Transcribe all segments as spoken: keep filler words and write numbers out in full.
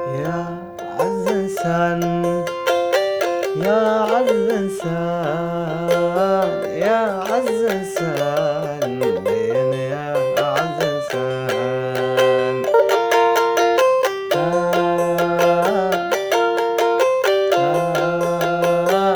يا عز إنسان، يا عز إنسان، يا عز إنسان، لين يا أعز إنسان. آه آه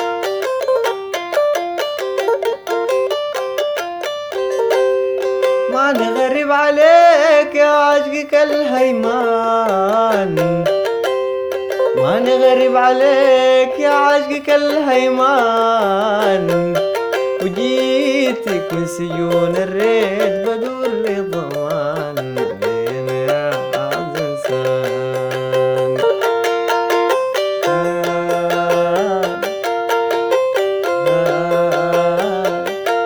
ماني غريب عليك يا عشقك الهيمان، ماني غريب عليك يا عشقك الهيمان، وجيتك من سجون الريت بدور لضمان، لين يا أعز إنسان. آه آه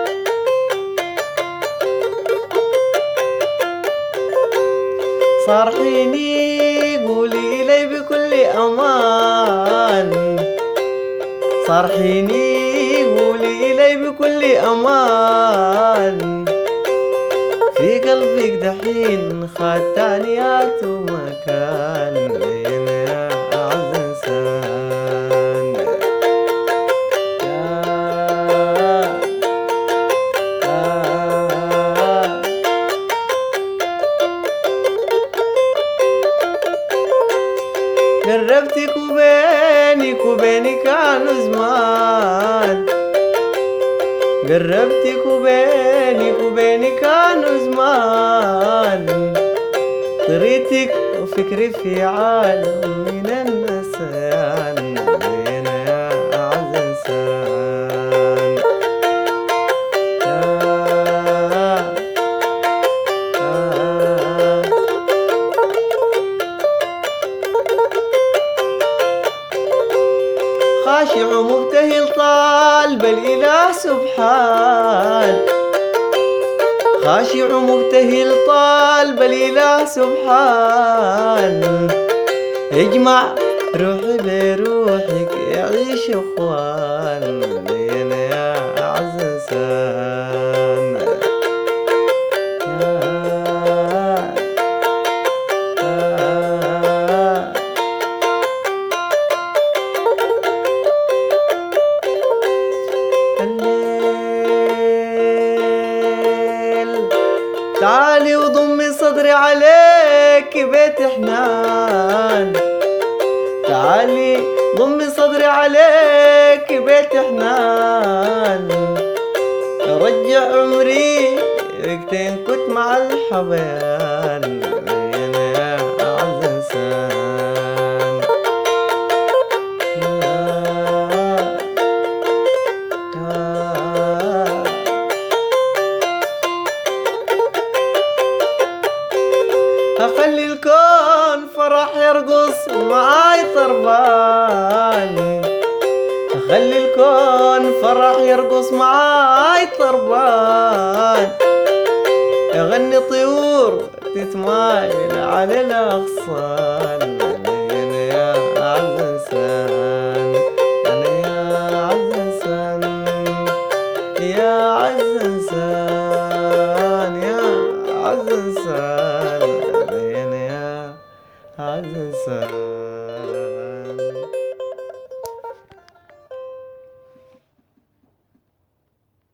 صارحيني قولي لي بكل أمان، صارحيني قولي لي بكل أمان، في قلبك دحين خد تانيات ومكان، لين يا أعز إنسان. آه آه قربتك وبينك وبيني كانوا زمان، قربتك وبينك وبيني كانوا زمان، طريتك وفكري في عالم من النسيان، لين يا أعز إنسان. آه آه خاشع ومبتهل طالب الإله سبحان، خاشع ومبتهل طالب الإله سبحان، اجمع روحي بروحك يعيش اخوان، لين يا أعز إنسان. آه آه الليل تعالي وضمي صدري عليك بيت حنان، تعالي ضمي صدري عليك بيت حنان، رجع عمري وقتين كنت مع الحبيان، لين يا أعز إنسان. آه آه أخلي الكون فرح يرقص معاي طربان، أخلي الكون فرح يرقص معاي طربان، يغني طيور تتمايل على الأغصان، لين يا أعز إنسان. أنا يا أعز إنسان، يا أعز إنسان.